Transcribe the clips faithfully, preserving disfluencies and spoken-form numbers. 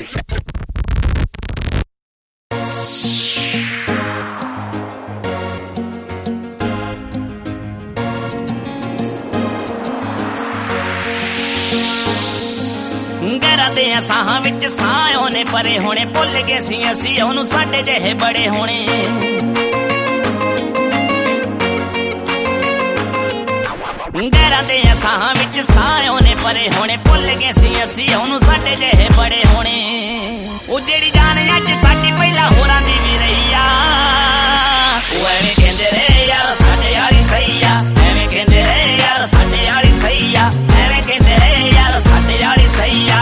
गैरा दे साहां विच साह ओने परे होने भुल गए सी असी ओनू साडे जिहे बड़े होने गैरा दे साहां विच साह ओने परे होने भुल गए सी असी ओनू साडे जिहे बड़े होने ओ जेड़ी जान अज साडी पहला होरां दी भी रही आ ओ एवें कहंदे रे यार साडे वाली सही आ एवें कहंदे रे यार साडे वाली सही आ एवें कहंदे रे यार साडे वाली सही आ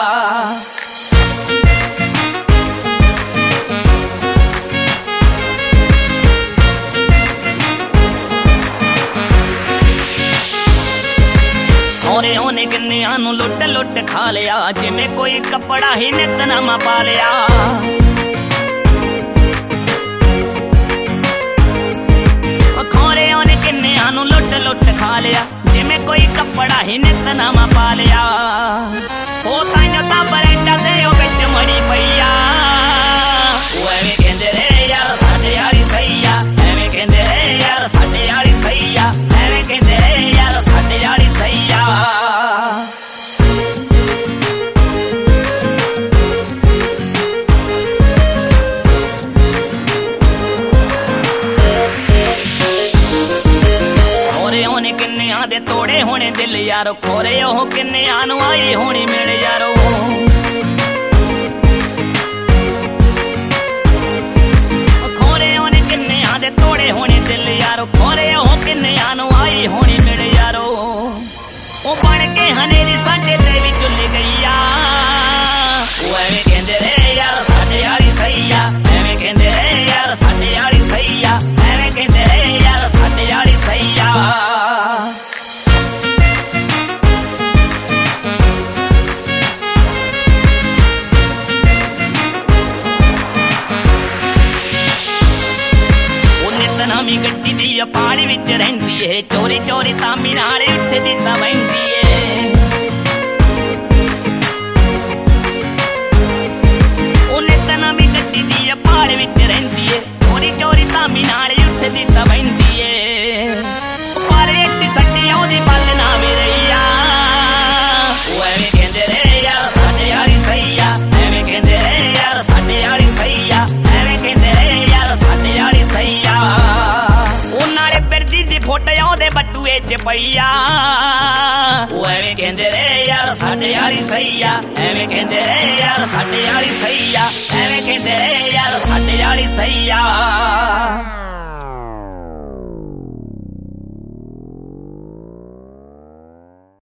होरे होने किन्नियां नू लुट लुट खा लिया जिवें कोई कपड़ा ही नित नवां पा लिया खोरे होने किन्नियां नू लुट लुट खा लिया जिवें कोई कपड़ा ही नित नवां पा लिया ओ ताइयों तां बरंडा दे ओ विच मड़ी पईया ओ एवें कहंदे रे यार साडे वाली सही आ एवें कहंदे रे यार साडे वाली सही आ एवें कहंदे रे यार साडे वाली सही आ दे तोड़े होने दिल यारो खोरे ओह किन्ने आनू आई होनी मेरे यारो खोरे होने किन्ने आदे तोड़े होने दिल यारो खोरे ओह किन्ने आनू आई होनी मेरे यारो ओ बन के हनेरी साडे ते भी चुल गई आ ओ एवें कहंदे रे यार साडे वाली सही आ एवें कहंदे रे यार साडे वाली सही आ एवें कहंदे रे यार साडे वाली सही आ नवी गड्डी दी पाली विच रहिंदी है चोरी चोरी तामी नाल उठदी तां वहिंदी है ओ नित नवी गड्डी दी पाली विच रहिंदी है चोरी चोरी तामी नाल उठदी तां वहिंदी है पर इट्टी सट्टी ओदी बल ना वी रही आ ओ एवें कहंदे रे यार साडे वाली सही आ एवें कहंदे रे यार साडे वाली सही आ एवें कहंदे रे यार साडे वाली सही आ फोटो ओदे बटूए च पईया ओ एवें कहंदे रे यार साडे वाली सही आ एवें कहंदे रे यार साडे वाली सही आ एवें कहंदे रे यार साडे वाली सही आ